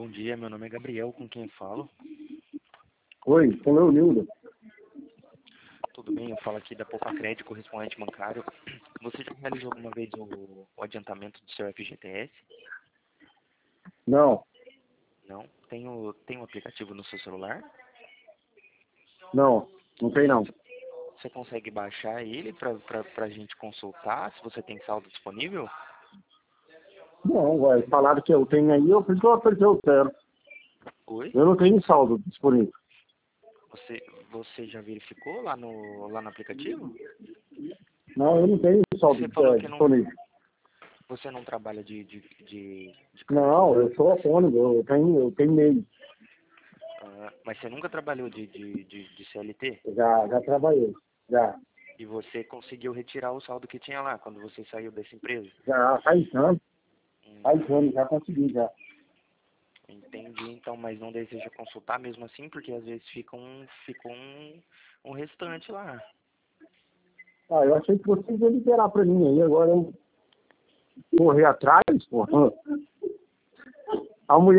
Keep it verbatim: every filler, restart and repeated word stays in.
dia, meu nome é Gabriel, com quem eu falo? Oi, sou eu, Nildo. Tudo bem? Eu falo aqui da Poupa Crédito, correspondente bancário. Você já realizou alguma vez o, o adiantamento do seu F G T S? Não, Não? Tem o, tem um aplicativo no seu celular? não, não tem não. Você consegue baixar ele para a gente consultar se você tem saldo disponível? Não, vai, falaram que eu tenho aí, eu falei, eu falei que eu quero. Oi? Eu não tenho saldo disponível. Você, você já verificou lá no, lá no aplicativo? Não, eu não tenho saldo Você falou é, que não, disponível. você não trabalha de, de, de, de Não, carteira? eu sou autônomo, eu tenho, eu tenho meio. Ah, mas você nunca trabalhou de, de, de, de C L T? Já, já trabalhei. Já, E você conseguiu retirar o saldo que tinha lá quando você saiu dessa empresa? já faz anos, faz Hum, anos, já consegui, já. entendi, então, mas não deseja consultar mesmo assim, porque às vezes fica um, fica um, um restante lá. Ah, eu achei que vocês iam liberar pra mim aí, agora eu correr atrás, porra. A mulher